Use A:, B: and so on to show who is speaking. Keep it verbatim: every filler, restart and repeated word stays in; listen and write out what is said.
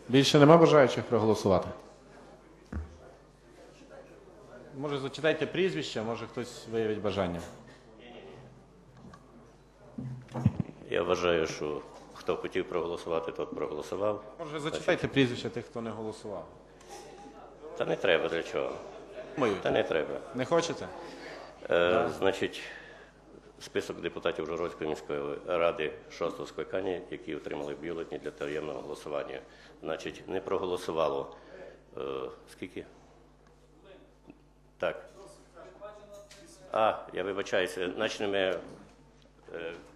A: Більше нема бажаючих проголосувати? Може, зачитайте прізвище, може хтось виявить бажання.
B: Я вважаю, що хто хотів проголосувати, тот проголосував.
A: Може, зачитайте прізвище тих, хто не голосував.
B: Та не треба для чого.
A: Мою.
B: Та не треба.
A: Не хочете?
B: Е, значить, список депутатів Ужгородської міської ради шостого скликання, які отримали бюлетні для таємного голосування. Значить, не проголосувало. Е, скільки? Так. А, я вибачаюся. Почнемо. Е,